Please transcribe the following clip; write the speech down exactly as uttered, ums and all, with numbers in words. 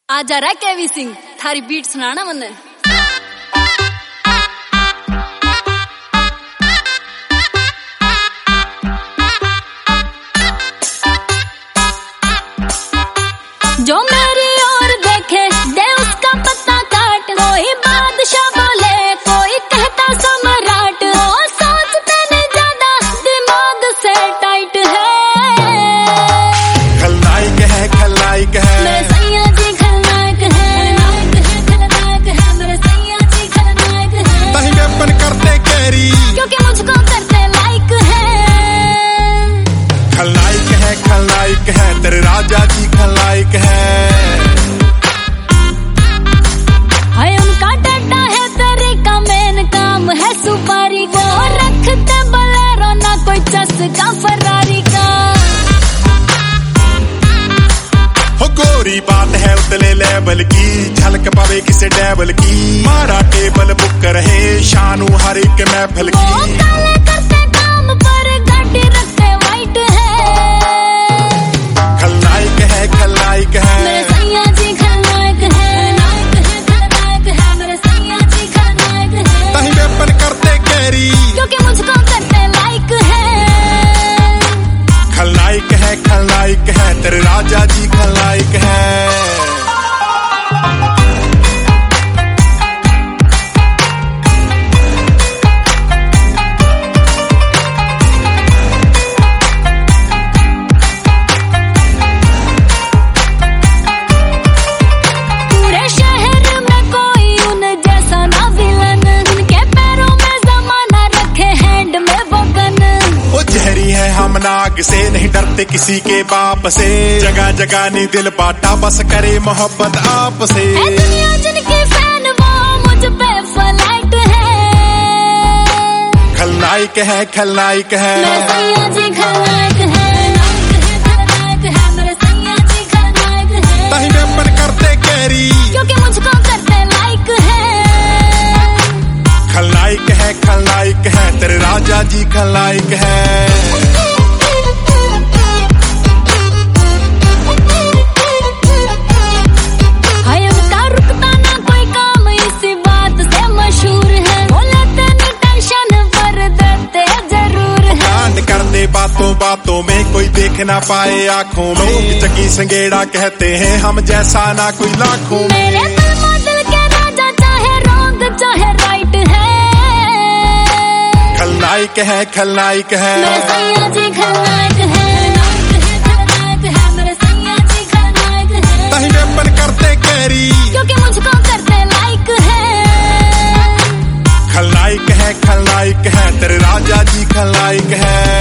आ जा रहा केवी सिंह थारी बीट सुनाना मन्ने। जो मेरी ओर देखे दे उसका पत्ता काट, कोई बादशाह बोले कोई कहता सम्राट, वो सोचते नहीं ज्यादा दिमाग से टाइट है। खलनायक है खलनायक है मेरे सैया जी खलनायक है, खलनायक है मेरे सैया जी खलनायक है। नहीं वेपन करते कैरी क्योंकि मुझको करते लाइक है। खलनायक है खलनायक है तेरे राजा जी खलनायक है। हाय उनका डंडा है तेरे का मेन काम है सुपारी को रखते बलेरो ना कोई चस्का फरारी का। हो गोरी बात है उतले लेवल की, झलक पावे किसे डेवल की, मारा टेबल बुक रहे शानू हर एक महफल वो की। काले करते काम पर गाड़ी रखते वाइट है। खलनायक है खलनायक है मेरे सैया जी खलनायक है, खलनायक है मेरे सैया जी खलनायक है। नहीं वेपन करते कैरी क्योंकि मुझको करते लाइक है। खलनायक है खलनायक है तेरे राजा जी खलनायक है। पूरे शहर में कोई उन जैसा ना विलन, उनके पैरों में जमाना रखे हैंड में वो गन। वो जहरी है हम नाग से, नहीं डरते किसी के बाप से, जगह जगह नहीं दिल बाटा बस करे मोहब्बत आप से। है दुनिया जिनकी फैन वो मुझ पे फ्लाइट है। खलनायक है खलनायक है मेरे सैया जी खलनायक है, खलनायक है मेरे सैया जी खलनायक है। नहीं वेपन करते कैरी क्योंकि मुझको करते लाइक है। खलनायक है खलनायक है तेरे राजा जी खलनायक है। हाय उनका रुकता ना कोई काम इसी बात से मशहूर है, वो लेते नहीं टेंशन पर देते जरूर है। कांड कर दे बातों बातों में कोई देख ना पाए आंखों में, लोग चकी संगेड़ा कहते हैं हम जैसा ना कोई लाखों में। मेरे दिल दिल के राजा चाहे रॉन्ग चाहे राइट है। खलनायक है खलनायक है मेरे सैया जी खलनायक है, खलनायक है मेरे सैया जी खलनायक है। नहीं वेपन करते कैरी क्योंकि मुझको करते लाइक है। खलनायक है खलनायक है तेरे राजा जी खलनायक है।